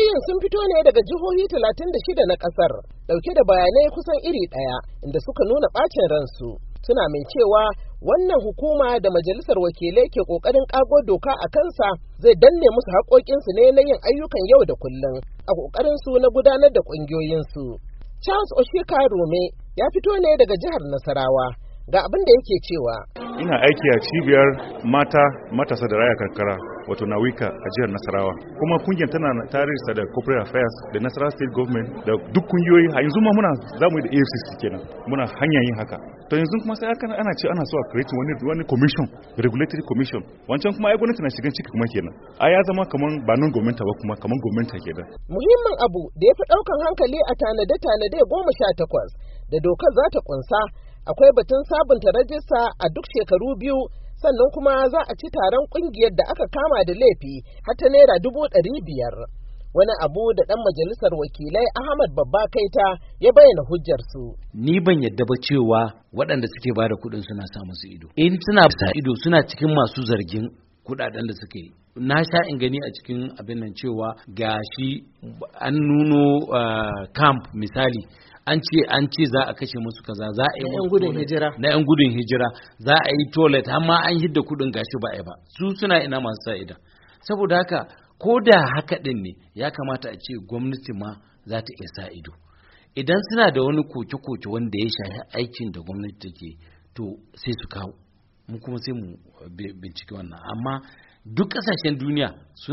Ƙungiyoyin sun fito ne daga jihohi 36 na ƙasar, ɗauke da bayanai kusan iri ɗaya, inda suka nuna ɓacin ransu. Suna mai cewa wannan hukuma da majalisar wakilai ke ƙoƙarin ƙago doka a kansa zai danne musu haƙoƙinsu ne na yin ayyukan yau da kullum a ƙoƙarinsu na gudanar da ƙungiyoyinsu. Charles Oshika Rome ya fito ne daga jihar Nasarawa, ga abin da yake cewa. Ina aiki a cibiyar matasa da raya karkara wato Nawika a jihar Nasarawa. Kuma kungiyar tana tarihi da Corporate Affairs da Nasarawa State Government da duk kungiyoyi. A yanzu ma zamu yi da AFCC kenan. Muna hanyar yin haka. To yanzu kuma sai ana ce ana so a create wani commission, regulatory commission. Wancan kuma ai gwamnati na shigan ciki kuma kenan. Ya zama kaman ba non gwamnati ba kuma kaman gwamnati kenan. Muhimmin abu da ya fi ɗaukan hankali a tanade-tanade 18 da dokar za ta kunsa, akwai batun sabunta rajista a duk shekaru 2, sannan kuma za a ci taron kungiyar da aka kama da laifi har ta naira 500,000. Wani abu da ɗan majalisar wakilai Ahmad Babba Kaita ya bayyana hujjarsu. Ni ban yadda ba cewa waɗanda suke ba da kuɗin suna sa musu ido. In suna sa ido suna cikin masu zargin kuɗaɗen da suke yi. Na sha in gani a cikin abin nan cewa gashi an nuno camp misali. An ce za a kashe musu kaza, za a yi na 'yan gudun hijira za a yi toilet har ma an hidda kudin gashi ba a yi ba. Su suna ina masu sa idan. Saboda haka ko da haka din ne ya kamata a ce gwamnati ma za ta iya sa ido. Idan suna da wani koke-koke wanda ya shafi aikin da gwamnati take, to sai su kawo, mu kuma sai mu bincike wannan. Amma duk kasashen duniya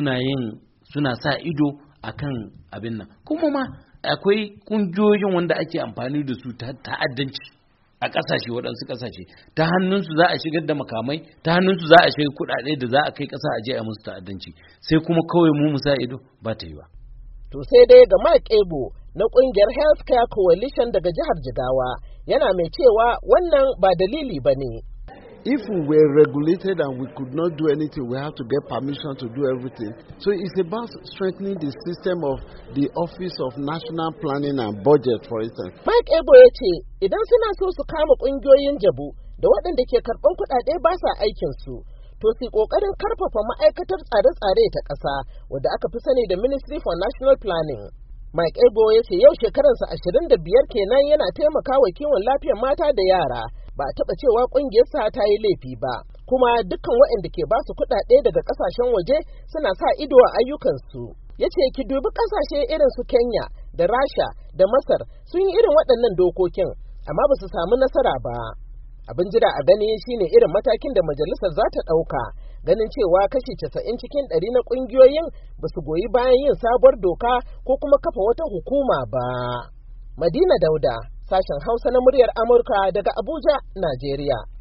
suna sa ido akan abin nan. Kuma ma akwai kungiyoyin wanda ake amfani da su ta ta'addanci a ƙasashe, waɗansu ƙasashe ta hannunsu za a shigar da makamai, ta hannunsu za a shigar kuɗaɗe da za a kai ƙasa a je a musu ta'addanci, sai kuma kawai mu musa ido ba ta yi ba. To sai dai ga Mike Ebo na ƙungiyar Healthcare Coalition daga jihar Jigawa yana mai cewa wannan ba dalili ba ne. If we were regulated and we could not do anything, we have to get permission to do everything. So it's about strengthening the system of the Office of National Planning and Budget, for instance. Mike Ebo ya ce idan suna so su kama ƙungiyoyin jabu da waɗanda ke karɓan kuɗaɗe ba sa aikinsu, to su ƙoƙarin karfafa ma'aikatar tsare-tsare ta ƙasa wadda aka fi sani da Ministry for National Planning. Mike Ebo ya ce yau shekaransa 25 kenan yana taimakawa kiwon lafiyar mata da yara. Ba a taɓa cewa ƙungiyarsa ta yi laifi ba, kuma dukkan waɗanda ke ba su kuɗaɗe daga ƙasashen waje suna sa ido a ayyukansu. Ya ce ki dubi ƙasashe irin su Kenya da Rasha da Masar sun yi irin waɗannan dokokin, amma ba su samu nasara ba. Abin jira a gani shine irin matakin da majalisar za ta ɗauka, ganin cewa kashi 90 cikin 100 na ƙungiyoyin ba su goyi bayan yin sabuwar doka ko kuma kafa wata hukuma ba. Madina Dauda, sashen Hausa na muryar Amurka daga Abuja, Najeriya.